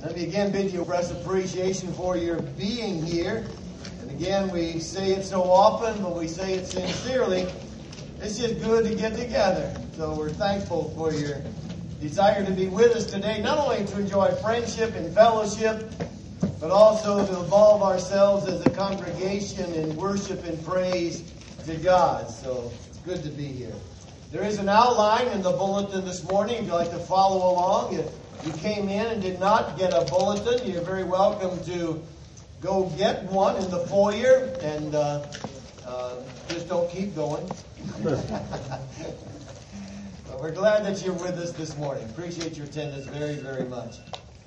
Let me again bid you express appreciation for your being here. And again, we say it so often, but we say it sincerely. It's just good to get together. So we're thankful for your desire to be with us today, not only to enjoy friendship and fellowship, but also to involve ourselves as a congregation in worship and praise to God. So it's good to be here. There is an outline in the bulletin this morning if you'd like to follow along. If you came in and did not get a bulletin, you're very welcome to go get one in the foyer, and just don't keep going. But we're glad that you're with us this morning. Appreciate your attendance very, very much.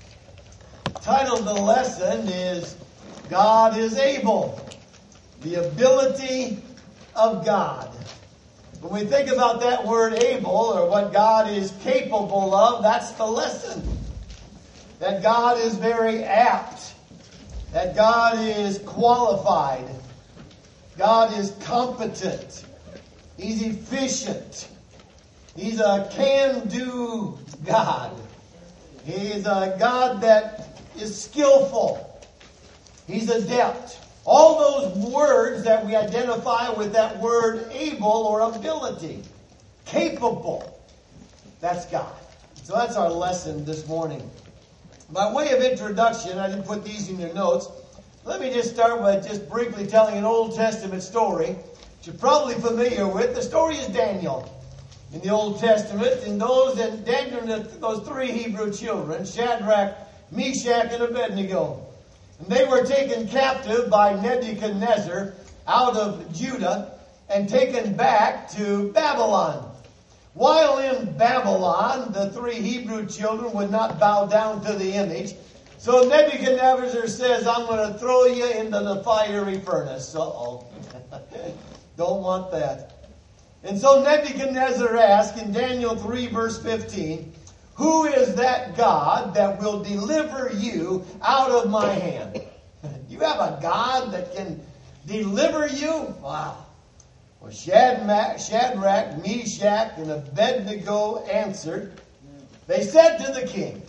Title of the lesson is God is Able. The ability of God. When we think about that word able, or what God is capable of, that's the lesson. That God is very apt. That God is qualified. God is competent. He's efficient. He's a can-do God. He's a God that is skillful. He's adept. All those words that we identify with that word able or ability. Capable. That's God. So that's our lesson this morning. By way of introduction, I didn't put these in your notes. Let me just start with just briefly telling an Old Testament story that you're probably familiar with. The story is Daniel in the Old Testament. And Daniel, those three Hebrew children, Shadrach, Meshach, and Abednego. And they were taken captive by Nebuchadnezzar out of Judah and taken back to Babylon. While in Babylon, the three Hebrew children would not bow down to the image. So Nebuchadnezzar says, I'm going to throw you into the fiery furnace. Uh-oh. Don't want that. And so Nebuchadnezzar asked in Daniel 3 verse 15, who is that God that will deliver you out of my hand? You have a God that can deliver you? Wow. Well, Shadrach, Meshach, and Abednego answered. They said to the king,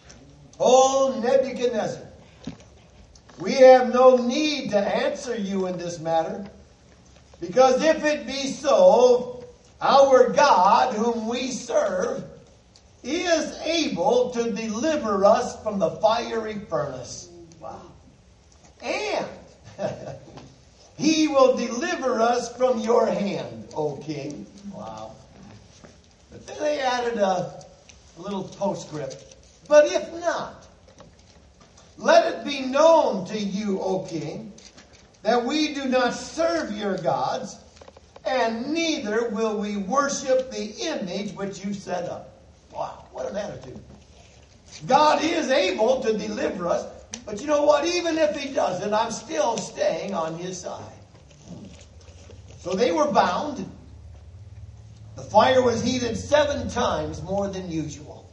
O Nebuchadnezzar, we have no need to answer you in this matter, because if it be so, our God whom we serve is able to deliver us from the fiery furnace. Wow. And He will deliver us from your hand, O king. Wow. But then they added a little postscript. But if not, let it be known to you, O king, that we do not serve your gods, and neither will we worship the image which you set up. Wow, what an attitude. God is able to deliver us, but you know what? Even if He doesn't, I'm still staying on His side. So they were bound. The fire was heated 7 times more than usual.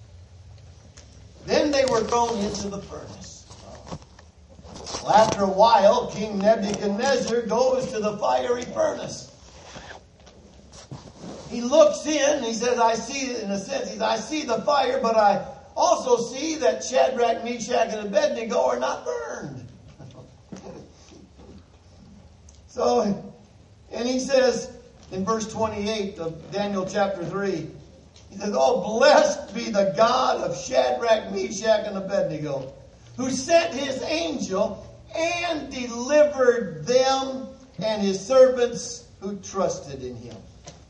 Then they were thrown into the furnace. Well, after a while, King Nebuchadnezzar goes to the fiery furnace. He looks in, he says, I see the fire, but I also see that Shadrach, Meshach, and Abednego are not burned. And he says in verse 28 of Daniel chapter 3, he says, oh, blessed be the God of Shadrach, Meshach, and Abednego, who sent His angel and delivered them and His servants who trusted in Him.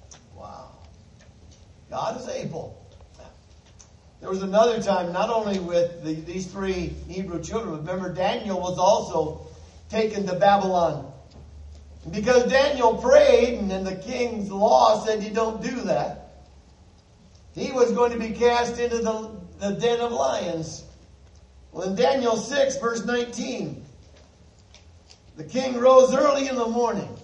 God is able. There was another time, not only with these three Hebrew children, remember Daniel was also taken to Babylon. Because Daniel prayed, and then the king's law said you don't do that, he was going to be cast into the den of lions. Well, in Daniel 6, verse 19, the king rose early in the morning,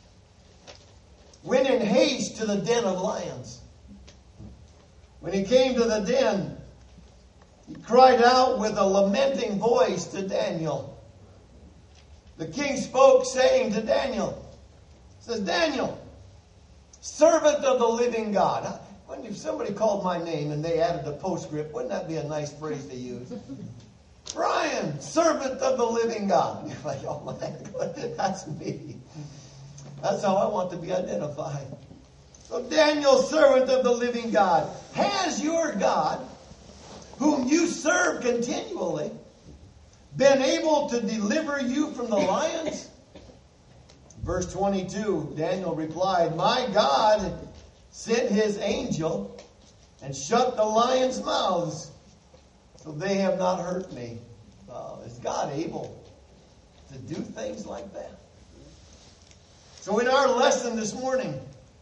went in haste to the den of lions. When he came to the den, he cried out with a lamenting voice to Daniel. The king spoke, saying to Daniel, says, Daniel, servant of the living God. If somebody called my name and they added a postscript, wouldn't that be a nice phrase to use? Brian, servant of the living God. You're like, oh my God, that's me. That's how I want to be identified. So Daniel, servant of the living God, has your God, whom you serve continually, been able to deliver you from the lions? Verse 22, Daniel replied, my God sent his angel and shut the lions' mouths, so they have not hurt me. Is God able to do things like that? So in our lesson this morning,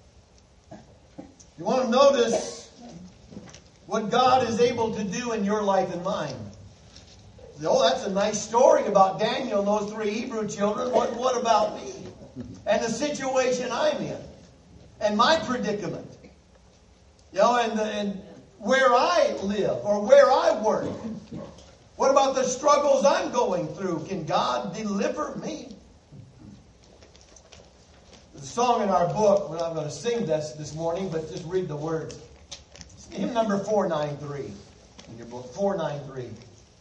you want to notice what God is able to do in your life and mine. Oh, that's a nice story about Daniel and those 3 Hebrew children. What about me? And the situation I'm in. And my predicament. You know, and where I live or where I work. What about the struggles I'm going through? Can God deliver me? There's a song in our book. We're not going to sing this morning, but just read the words. It's hymn number 493 in your book. 493.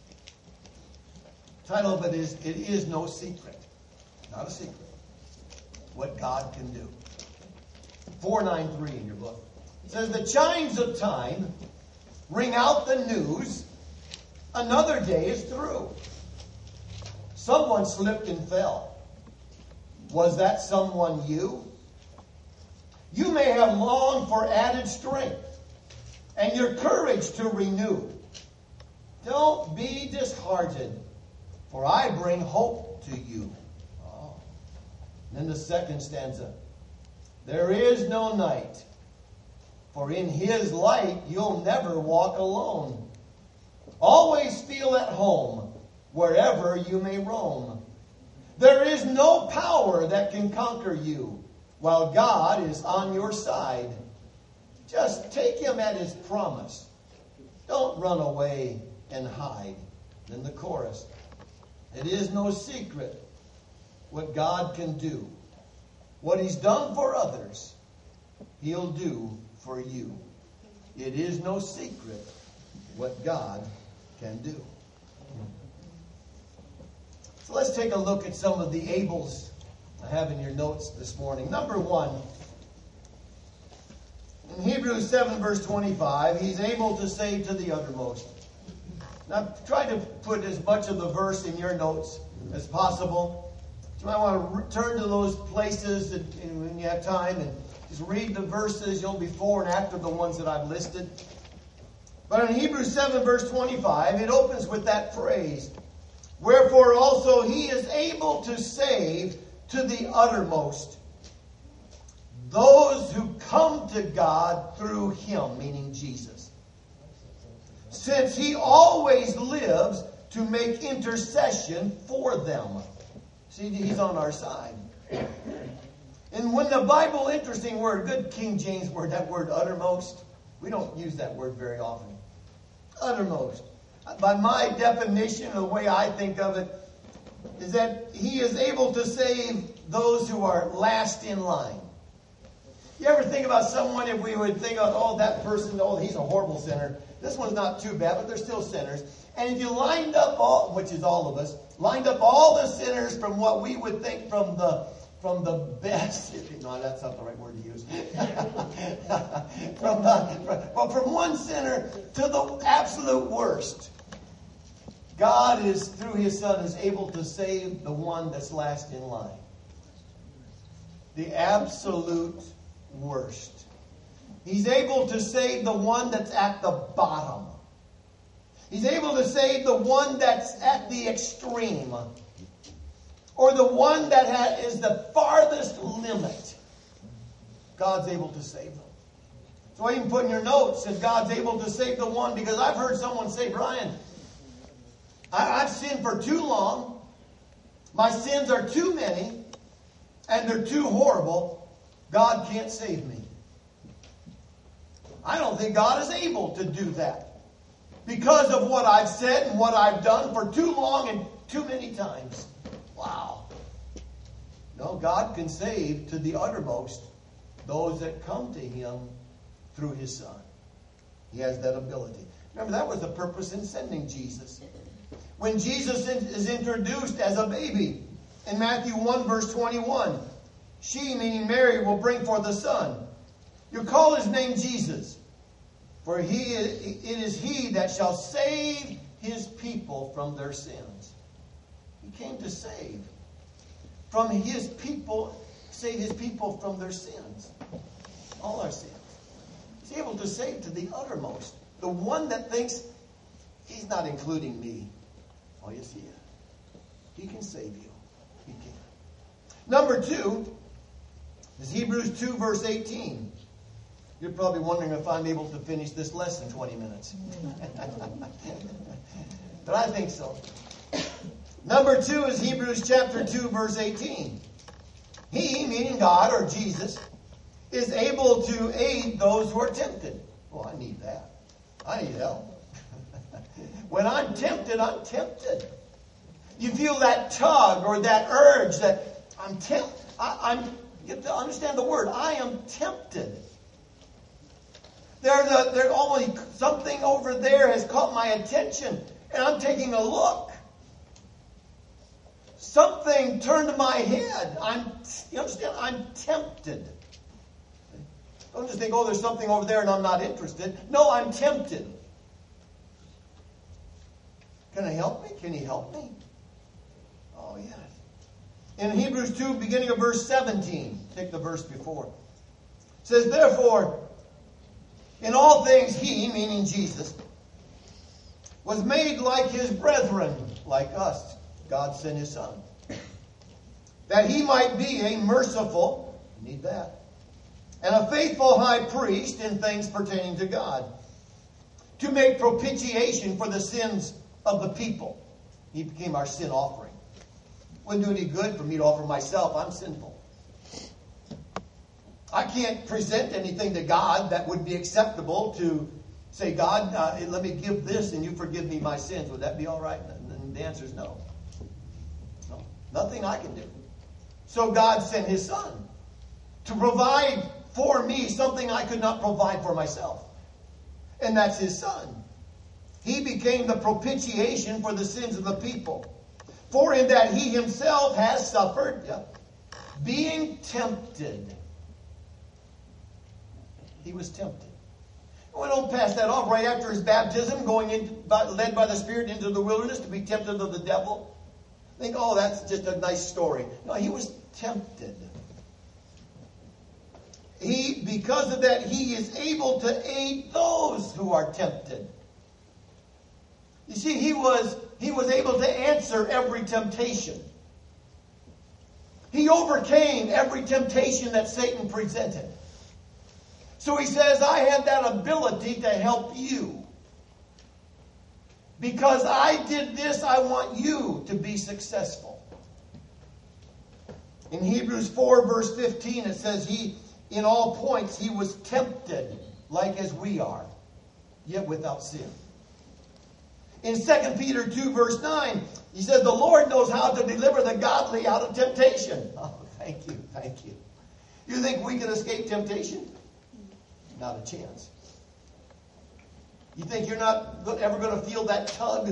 The title of it is, It Is No Secret. Not a secret. What God can do. 493 in your book. It says, the chimes of time ring out the news. Another day is through. Someone slipped and fell. Was that someone you? You may have longed for added strength and your courage to renew. Don't be disheartened, for I bring hope to you. Oh. Then the second stanza. There is no night, for in his light you'll never walk alone. Always feel at home wherever you may roam. There is no power that can conquer you while God is on your side. Just take him at his promise. Don't run away and hide. Then the chorus. It is no secret what God can do. What he's done for others, he'll do for you. It is no secret what God can do. So let's take a look at some of the ables I have in your notes this morning. Number 1, in Hebrews 7 verse 25, he's able to save to the uttermost. Now try to put as much of the verse in your notes as possible. You might want to turn to those places when you have time and just read the verses. You'll be before and after the ones that I've listed. But in Hebrews 7 verse 25, it opens with that phrase. Wherefore also he is able to save to the uttermost those who come to God through him, meaning Jesus. Since he always lives to make intercession for them. See, he's on our side. And when the Bible, interesting word, good King James word, that word uttermost, we don't use that word very often. Uttermost. By my definition, the way I think of it, is that he is able to save those who are last in line. You ever think about someone, if we would think of, oh, that person, oh, he's a horrible sinner. This one's not too bad, but they're still sinners. And if you lined up all, which is all of us, lined up all the sinners from what we would think from the best, no, that's not the right word to use. from one sinner to the absolute worst. God is, through his Son, is able to save the one that's last in line. The absolute worst. He's able to save the one that's at the bottom. He's able to save the one that's at the extreme. Or the one that is the farthest limit. God's able to save them. So I even put in your notes that God's able to save the one, because I've heard someone say, Brian, I've sinned for too long. My sins are too many. And they're too horrible. God can't save me. I don't think God is able to do that. Because of what I've said and what I've done for too long and too many times. Wow. No, God can save to the uttermost those that come to him through his Son. He has that ability. Remember, that was the purpose in sending Jesus. when Jesus is introduced as a baby. In Matthew 1 verse 21, she, meaning Mary, will bring forth a son. You call his name Jesus, for it is he that shall save his people from their sins. He came to save his people from their sins. All our sins. He's able to save to the uttermost. The one that thinks he's not including me. Oh, yes, he is. He can save you. He can. Number 2 is Hebrews 2 verse 18. You're probably wondering if I'm able to finish this lesson in 20 minutes. But I think so. Number 2 is Hebrews chapter 2 verse 18. He, meaning God or Jesus, is able to aid those who are tempted. Oh, I need that. I need help. When I'm tempted, I'm tempted. You feel that tug or that urge that I'm tempted. You have to understand the word. I am tempted. There's only something over there has caught my attention, and I'm taking a look. Something turned my head. You understand? I'm tempted. Don't just think, oh, there's something over there and I'm not interested. No, I'm tempted. Can I help me? Can he help me? Oh, yes. In Hebrews 2, beginning of verse 17, take the verse before. It says, therefore, in all things he, meaning Jesus, was made like his brethren, like us. God sent his Son. That he might be a merciful, you need that, and a faithful high priest in things pertaining to God, to make propitiation for the sins of the people. He became our sin offering. Wouldn't do any good for me to offer myself. I'm sinful. I can't present anything to God that would be acceptable to say, God, let me give this and you forgive me my sins. Would that be all right? And the answer is no. No. Nothing I can do. So God sent his Son to provide for me something I could not provide for myself. And that's his Son. He became the propitiation for the sins of the people. For in that he himself has suffered, being tempted. He was tempted. We don't pass that off right after his baptism, led by the Spirit into the wilderness to be tempted of the devil. Think, oh, that's just a nice story. No, he was tempted. Because of that, he is able to aid those who are tempted. You see, he was able to answer every temptation. He overcame every temptation that Satan presented. So he says, I have that ability to help you. Because I did this, I want you to be successful. In Hebrews 4 verse 15 it says, in all points he was tempted like as we are, yet without sin. In 2 Peter 2 verse 9, he says, the Lord knows how to deliver the godly out of temptation. Oh, thank you, thank you. You think we can escape temptation? Not a chance. You think you're not ever going to feel that tug?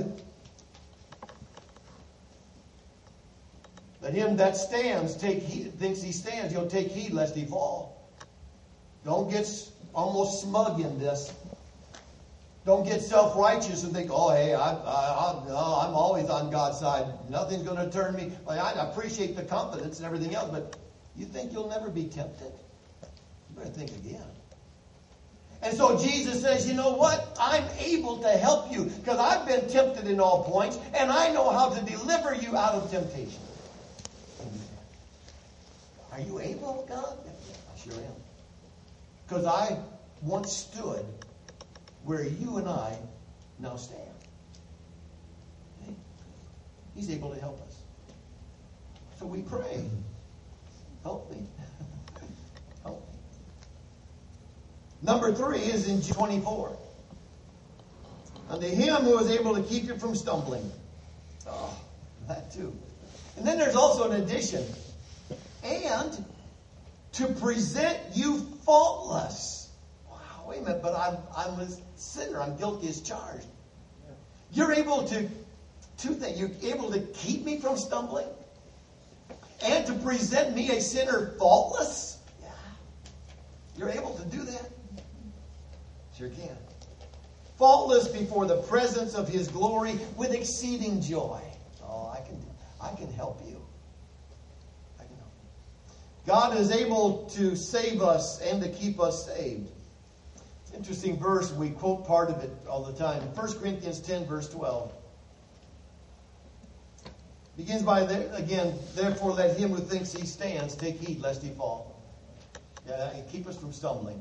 Let him that stands thinks he stands, he'll take heed lest he fall. Don't get almost smug in this. Don't get self-righteous and think, oh, hey, I'm always on God's side. Nothing's going to turn me. I appreciate the confidence and everything else, but you think you'll never be tempted? You better think again. And so Jesus says, you know what? I'm able to help you because I've been tempted in all points and I know how to deliver you out of temptation. Are you able, God? I sure am. Because I once stood where you and I now stand. Okay? He's able to help us. So we pray. Help me. Help me. Number 3 is in 24. Unto him who is able to keep you from stumbling. Oh, that too. And then there's also an addition. And to present you faultless. Wow, wait a minute, but I'm a sinner. I'm guilty as charged. You're able to two things. You're able to keep me from stumbling and to present me a sinner faultless. Yeah. You're able to do that? Sure can. Faultless before the presence of his glory with exceeding joy. Oh, I can help you. I can help you. God is able to save us and to keep us saved. It's an interesting verse. We quote part of it all the time. 1 Corinthians 10, verse 12. Begins by, again, therefore let him who thinks he stands take heed lest he fall. Yeah, and keep us from stumbling.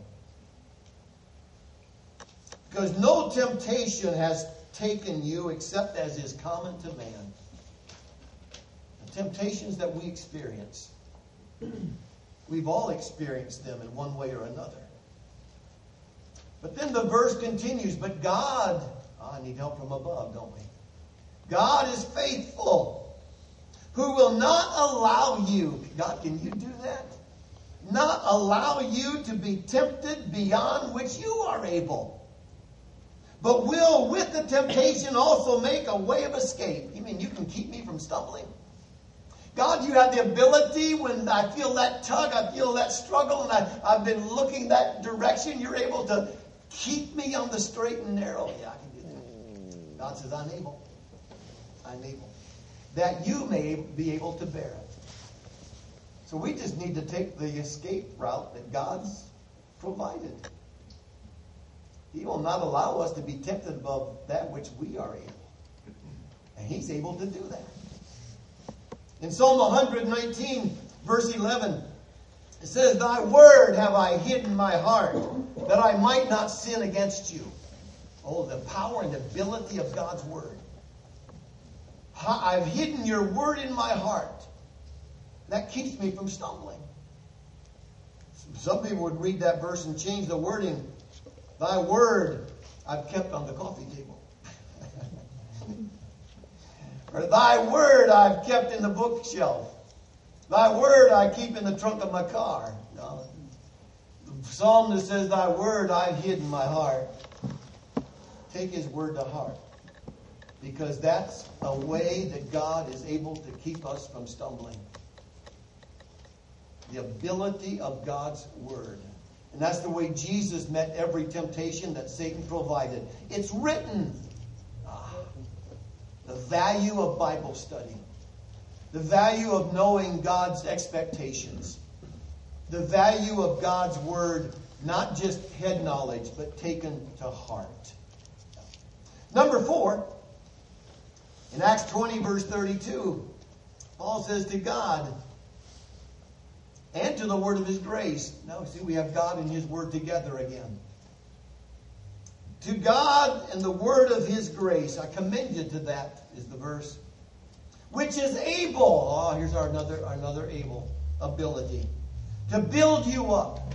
Because no temptation has taken you except as is common to man. The temptations that we experience, we've all experienced them in one way or another. But then the verse continues, but God, I need help from above, don't we? God is faithful, who will not allow you, God, can you do that? Not allow you to be tempted beyond which you are able. But will, with the temptation, also make a way of escape. You mean you can keep me from stumbling? God, you have the ability when I feel that tug, I feel that struggle, and I've been looking that direction. You're able to keep me on the straight and narrow. Yeah, I can do that. God says, I'm able. I'm able. That you may be able to bear it. So we just need to take the escape route that God's provided. He will not allow us to be tempted above that which we are able. And he's able to do that. In Psalm 119, verse 11, it says, thy word have I hid in my heart, that I might not sin against you. Oh, the power and ability of God's word. I've hidden your word in my heart. That keeps me from stumbling. Some people would read that verse and change the wording. Thy word I've kept on the coffee table. Or thy word I've kept in the bookshelf. Thy word I keep in the trunk of my car. No. The psalmist says, thy word I've hid in my heart. Take his word to heart. Because that's a way that God is able to keep us from stumbling. The ability of God's word. And that's the way Jesus met every temptation that Satan provided. It's written. The value of Bible study. The value of knowing God's expectations. The value of God's word, not just head knowledge, but taken to heart. Number 4, in Acts 20, verse 32, Paul says to God and to the word of his grace. Now, see, we have God and his word together again. To God and the word of his grace, I commend you to that, is the verse. Which is able, here's another able ability, to build you up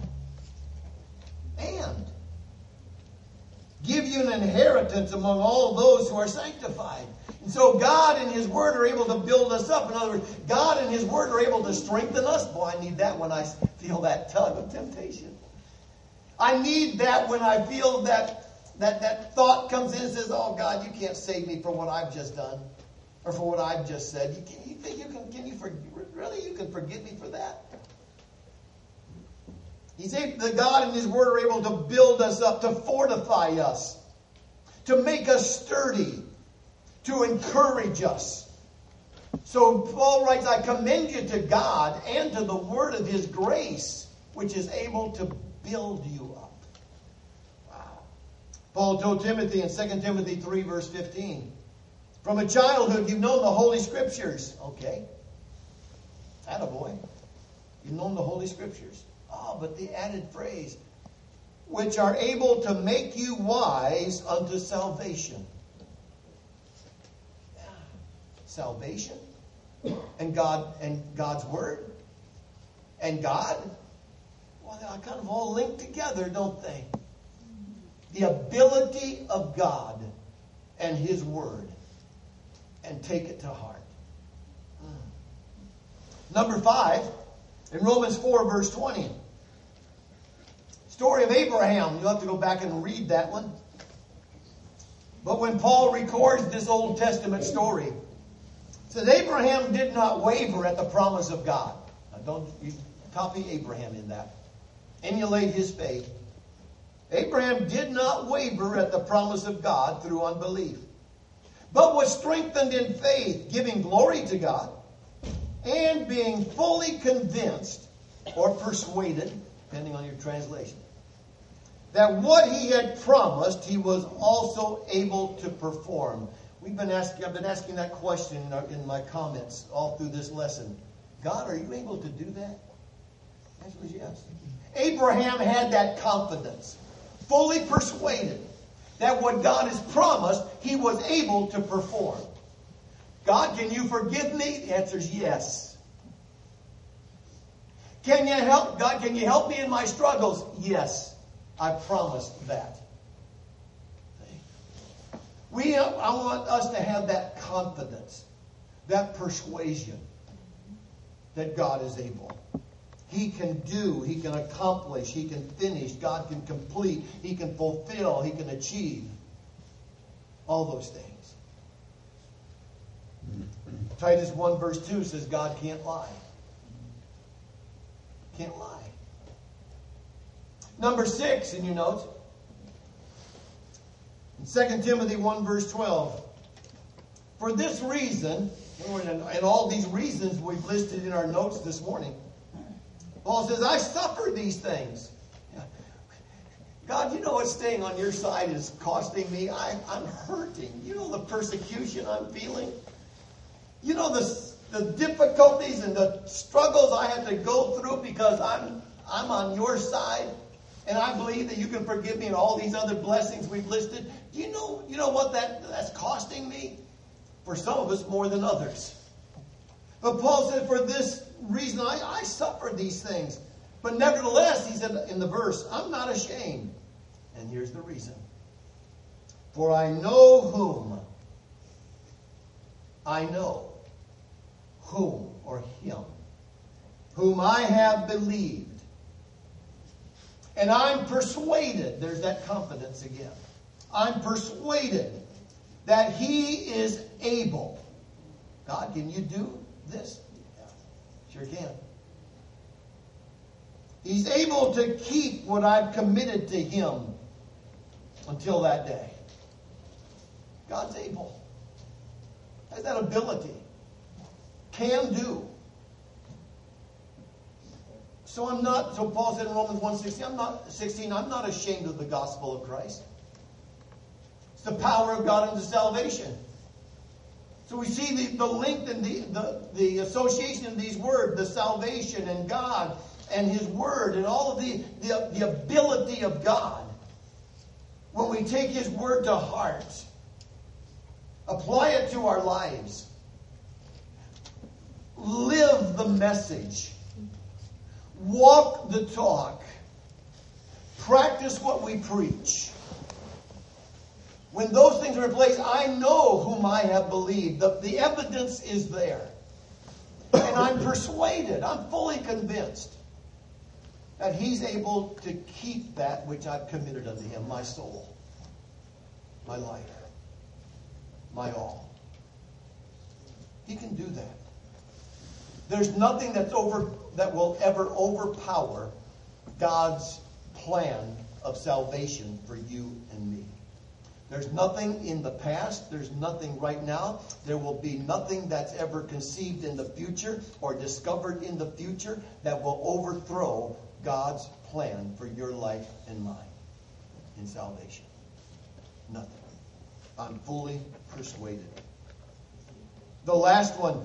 and give you an inheritance among all those who are sanctified. And so God and his word are able to build us up. In other words, God and his word are able to strengthen us. Boy, I need that when I feel that tug of temptation. I need that when I feel that thought comes in and says, oh God, you can't save me for what I've just done. Or for what I've just said. You think you can forgive me for that? God and his word are able to build us up, to fortify us, to make us sturdy, to encourage us. So Paul writes, I commend you to God and to the word of his grace, which is able to build you up. Wow. Paul told Timothy in 2 Timothy 3, verse 15, from a childhood you've known the Holy Scriptures. Okay. Attaboy. You've known the Holy Scriptures. But the added phrase, which are able to make you wise unto salvation. Salvation and God's word and God, well, they kind of all link together, don't they? The ability of God and his word, and take it to heart. Number 5, in Romans 4, verse 20. Story of Abraham. You'll have to go back and read that one. But when Paul records this Old Testament story, it says Abraham did not waver at the promise of God. Now don't you copy Abraham in that. Emulate his faith. Abraham did not waver at the promise of God through unbelief, but was strengthened in faith, giving glory to God, and being fully convinced or persuaded, depending on your translation, that what he had promised he was also able to perform. I've been asking that question in my comments all through this lesson. God, are you able to do that? The answer is yes. Abraham had that confidence, fully persuaded that what God has promised, he was able to perform. God, can you forgive me? The answer is yes. Can you help? God, can you help me in my struggles? Yes, I promised that. I want us to have that confidence, that persuasion that God is able. He can do, he can accomplish, he can finish, God can complete, he can fulfill, he can achieve. All those things. Titus 1 verse 2 says God can't lie. Can't lie. Number 6 in your notes. In 2 Timothy 1 verse 12. For this reason, and all these reasons we've listed in our notes this morning, Paul says, I suffer these things. God, you know what staying on your side is costing me? I'm hurting. You know the persecution I'm feeling? You know the difficulties and the struggles I have to go through because I'm on your side, and I believe that you can forgive me and all these other blessings we've listed. You know what that's costing me? For some of us more than others. But Paul said, for this reason I suffer these things. But nevertheless, he said in the verse, I'm not ashamed. And here's the reason. For I know whom I have believed. And I'm persuaded, there's that confidence again. I'm persuaded that he is able. God, can you do this? Sure can. He's able to keep what I've committed to him until that day. God's able. Has that ability. Can do. So Paul said in Romans 1:16, I'm not ashamed of the gospel of Christ. It's the power of God unto salvation. So we see the link and the association of these words, the salvation and God and his word and all of the ability of God. When we take his word to heart, apply it to our lives, live the message, walk the talk, practice what we preach. When those things are in place, I know whom I have believed. The evidence is there. And I'm persuaded, I'm fully convinced that he's able to keep that which I've committed unto him, my soul, my life, my all. He can do that. There's nothing that will ever overpower God's plan of salvation for you and me. There's nothing in the past. There's nothing right now. There will be nothing that's ever conceived in the future or discovered in the future that will overthrow God's plan for your life and mine in salvation. Nothing. I'm fully persuaded. The last one.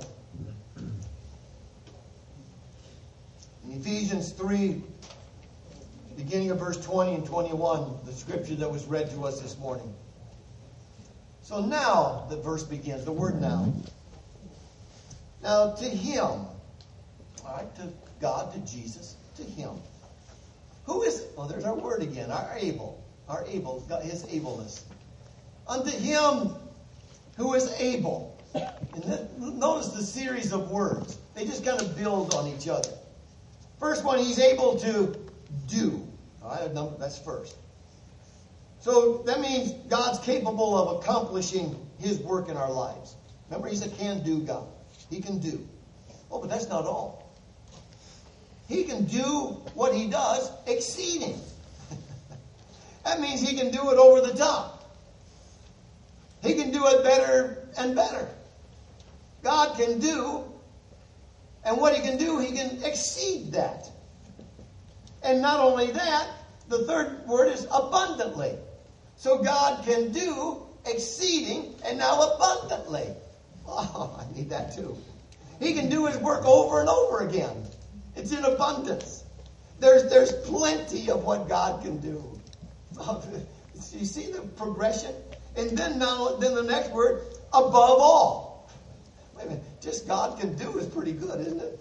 In Ephesians 3, beginning of verse 20 and 21, the scripture that was read to us this morning. So now the verse begins, the word now. Now to him, all right, to God, to Jesus, to him. Who is, well, there's our word again, our able, God, his ableness. Unto him who is able. And then, notice the series of words. They just kind of build on each other. First one, he's able to do. All right, that's first. So that means God's capable of accomplishing His work in our lives. Remember, He's a can-do God. He can do. Oh, but that's not all. He can do what He does exceeding. That means He can do it over the top. He can do it better and better. God can do, and what He can do, He can exceed that. And not only that, the third word is abundantly. So God can do exceeding and now abundantly. Oh, I need that too. He can do His work over and over again. It's in abundance. There's plenty of what God can do. You see the progression? And then the next word, above all. Wait a minute. Just God can do is pretty good, isn't it?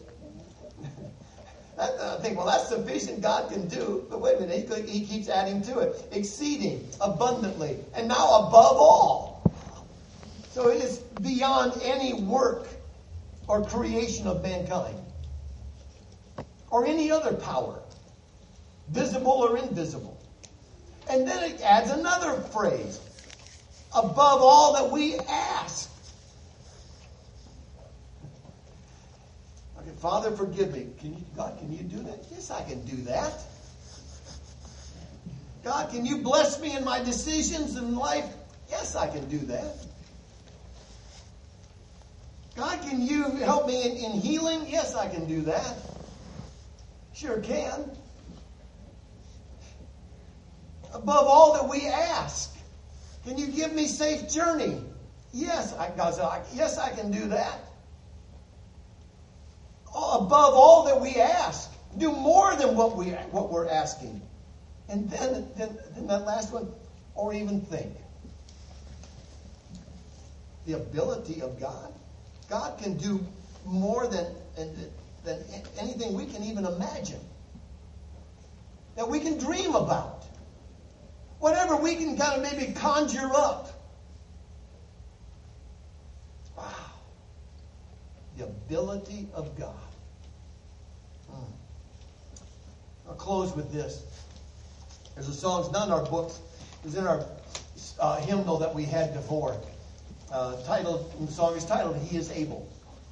I think, well, that's sufficient. God can do. But wait a minute. He keeps adding to it. Exceeding, abundantly, and now above all. So it is beyond any work or creation of mankind. Or any other power. Visible or invisible. And then it adds another phrase. Above all that we ask. Okay, Father, forgive me. God, can you do that? Yes, I can do that. God, can you bless me in my decisions in life? Yes, I can do that. God, can you help me in healing? Yes, I can do that. Sure can. Above all that we ask. Can you give me safe journey? Yes, God said, yes, I can do that. Above all that we ask. Do more than what we're asking. And then that last one, or even think. The ability of God. God can do more than anything we can even imagine. That we can dream about. Whatever we can kind of maybe conjure up. Wow. The ability of God. I'll close with this. There's a song, it's not in our books. It was in our hymnal that we had before. The song is titled, He is Able.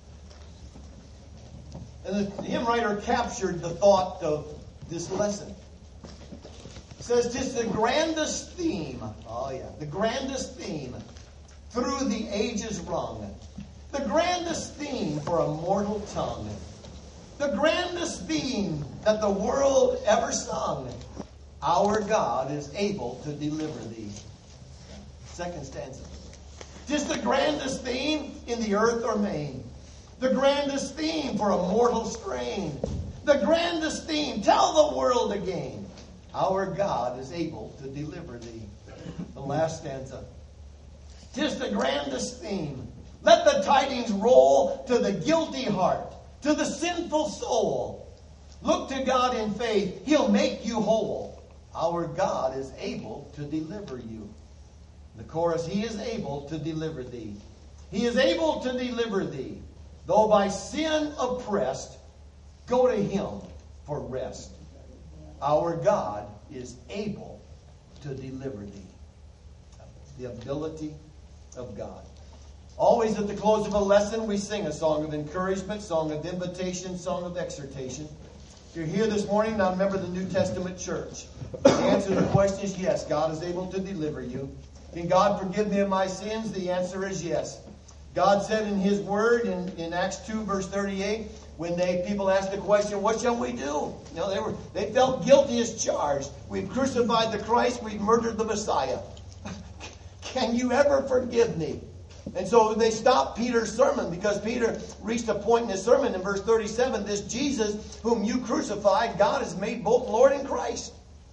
And the hymn writer captured the thought of this lesson. It says, "'Tis the grandest theme," oh yeah, the grandest theme through the ages rung, the grandest theme for a mortal tongue, the grandest theme that the world ever sung. Our God is able to deliver thee. Second stanza. "'Tis the grandest theme in the earth or main, the grandest theme for a mortal strain, the grandest theme, tell the world again. Our God is able to deliver thee." The last stanza. "'Tis the grandest theme. Let the tidings roll to the guilty heart, to the sinful soul. Look to God in faith. He'll make you whole. Our God is able to deliver you." The chorus, "He is able to deliver thee. He is able to deliver thee. Though by sin oppressed, go to Him for rest. Our God is able to deliver thee." The ability of God. Always at the close of a lesson, we sing a song of encouragement, song of invitation, song of exhortation. If you're here this morning, not a member of the New Testament church, the answer to the question is yes, God is able to deliver you. Can God forgive me of my sins? The answer is yes. God said in His Word in Acts 2, verse 38, when people asked the question, what shall we do? They felt guilty as charged. We've crucified the Christ. We've murdered the Messiah. Can you ever forgive me? And so they stopped Peter's sermon because Peter reached a point in his sermon in verse 37, this Jesus whom you crucified, God has made both Lord and Christ.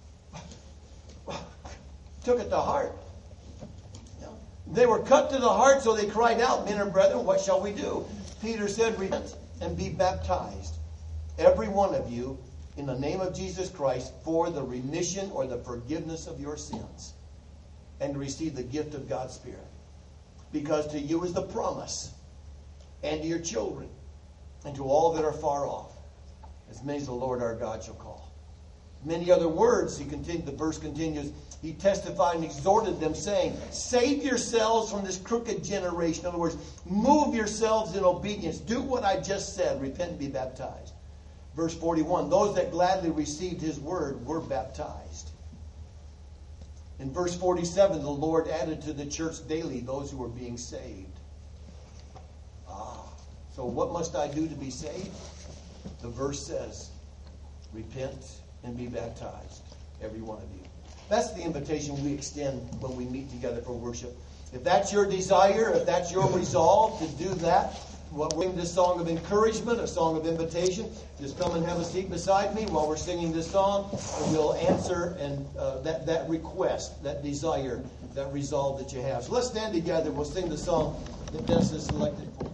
Took it to heart. They were cut to the heart, so they cried out, "Men and brethren, what shall we do?" Peter said, "Repent and be baptized, every one of you, in the name of Jesus Christ, for the remission or the forgiveness of your sins, and receive the gift of God's Spirit. Because to you is the promise, and to your children, and to all that are far off, as many as the Lord our God shall call." Many other words, the verse continues, he testified and exhorted them, saying, save yourselves from this crooked generation. In other words, move yourselves in obedience. Do what I just said. Repent and be baptized. Verse 41, those that gladly received his word were baptized. In verse 47, the Lord added to the church daily those who were being saved. So what must I do to be saved? The verse says, repent and be baptized, every one of you. That's the invitation we extend when we meet together for worship. If that's your desire, if that's your resolve to do that, we'll sing this song of encouragement, a song of invitation. Just come and have a seat beside me while we're singing this song, and we'll answer that request, that desire, that resolve that you have. So let's stand together. We'll sing the song that Dennis has selected for us.